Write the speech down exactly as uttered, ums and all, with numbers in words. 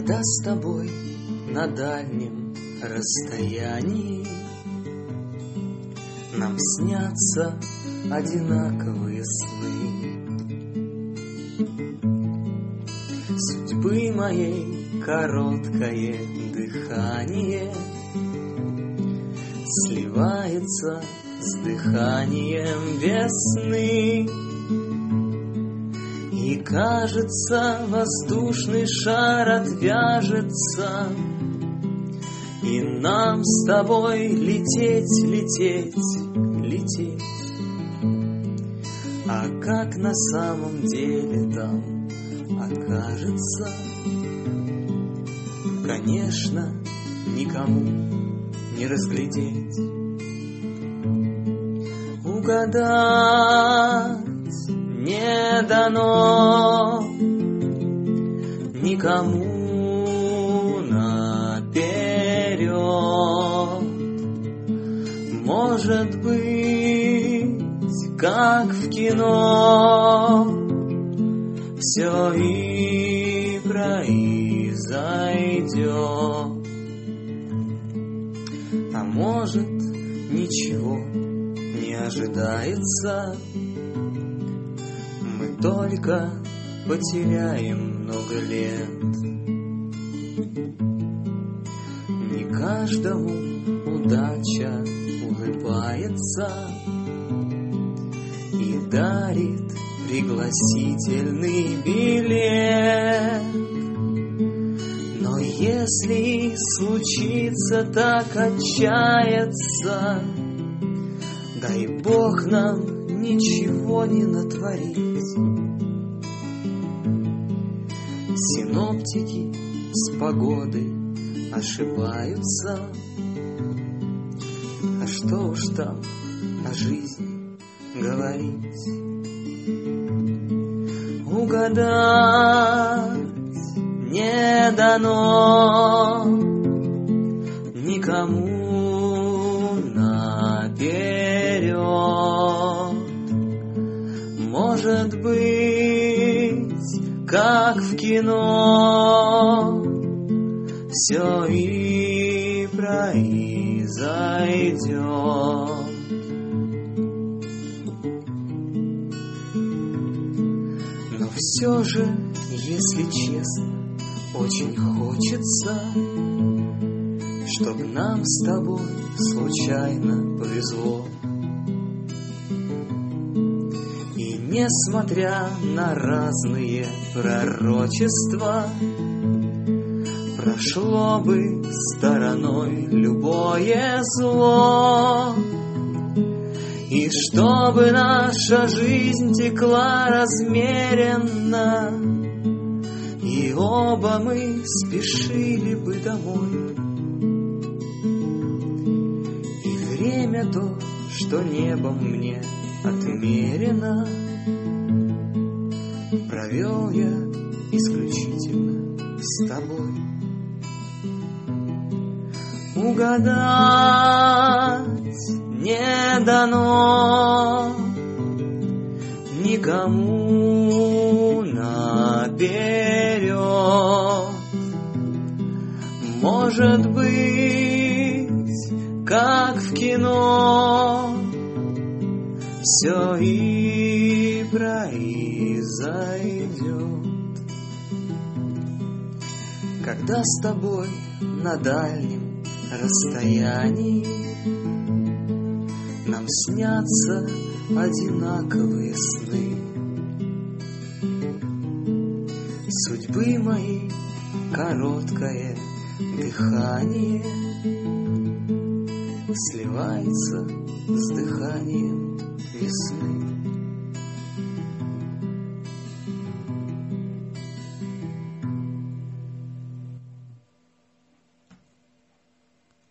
Когда с тобой на дальнем расстоянии нам снятся одинаковые сны, судьбы моей короткое дыхание сливается с дыханием весны. И кажется, воздушный шар отвяжется, и нам с тобой лететь, лететь, лететь. А как на самом деле там окажется, конечно, никому не разглядеть. Угадать не дано никому наперед. Может быть, как в кино, все и произойдет. А может, ничего не ожидается, мы только потеряем много лет. Не каждому удача улыбается и дарит пригласительный билет. Но если случится так отчаяться, дай Бог нам ничего не натворить. Синоптики с погодой ошибаются, а что уж там о жизни говорить. Угадать не дано никому наперед. Может быть, как в кино, все и произойдет. Но все же, если честно, очень хочется, чтоб нам с тобой случайно повезло. И несмотря на разные пророчества, прошло бы стороной любое зло. И чтобы наша жизнь текла размеренно, и оба мы спешили бы домой. И время то, что небом мне отмерено, провел я исключительно с тобой. Угадать не дано никому наперед. Может быть, как в кино, все и произойдет. Когда с тобой на дальнем расстоянии нам снятся одинаковые сны, судьбы моей короткое дыхание сливается с дыханием весны.